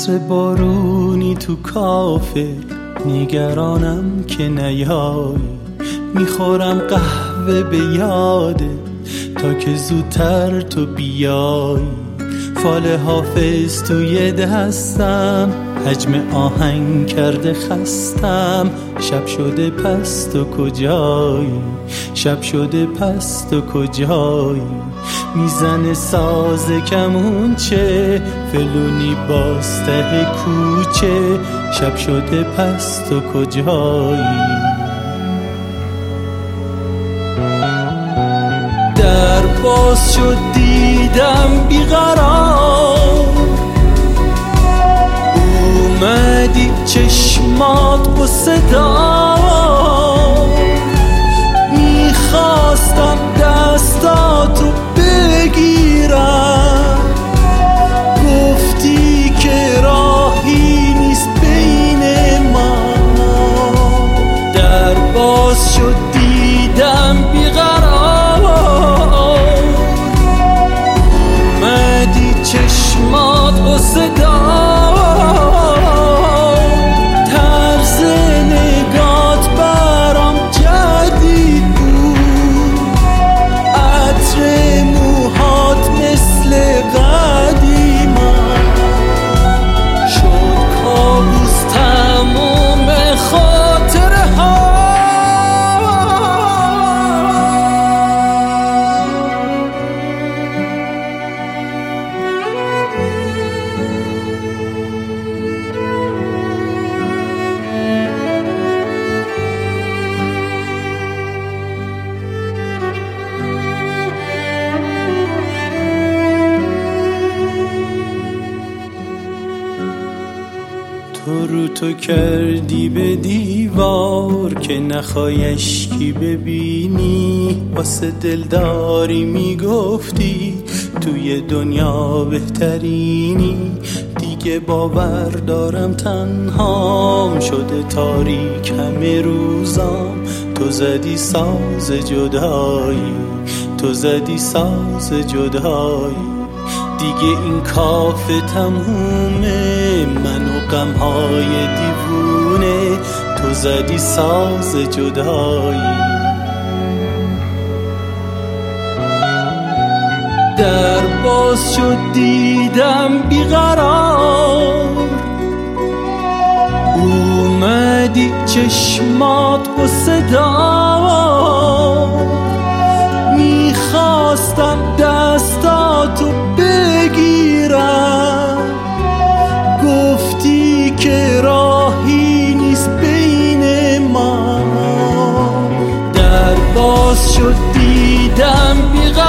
عطر بارونی تو کافه، نگرانم که نیایی. میخورم قهوه به یاده تا که زودتر تو بیایی. فال حافظ توی دستم، حجم آهنگ کرده خستم. شب شده پس تو کجایی؟ شب شده پس تو کجایی؟ میزنه ساز کمونچه، فلونی باز ته کوچه. شب شده پس تو کجایی؟ در باز شد دیدم بیقرار، اومدی چشمات قصه دار. میخواستم دستاتو بگیرم، گفتی که راهی نیست بین ما. در باز شد دیدم بیقرار، اومدی چشمات قصه دار. طرز نگات برام جدید بود، عطر موهات مثل قدیما. شد کابوس تموم خاطره ها. رو تو کردی به دیوار که نخوای اشکی ببینی. واسه دلداری میگفتی توی دنیا بهترینی. دیگه باور دارم تنهام شده تاریک همه روزام. تو زدی ساز جدایی، تو زدی ساز جدایی. دیگه این کافه تمومه، من و غمهای دیوونه. تو زدی ساز جدایی. در باز شد دیدم بیقرار، اومدی چشمات قصه دار. میخواستم دستاتو بگیرم، گفتی که راهی نیست بین ما. در باز شد دیدم بیقرار،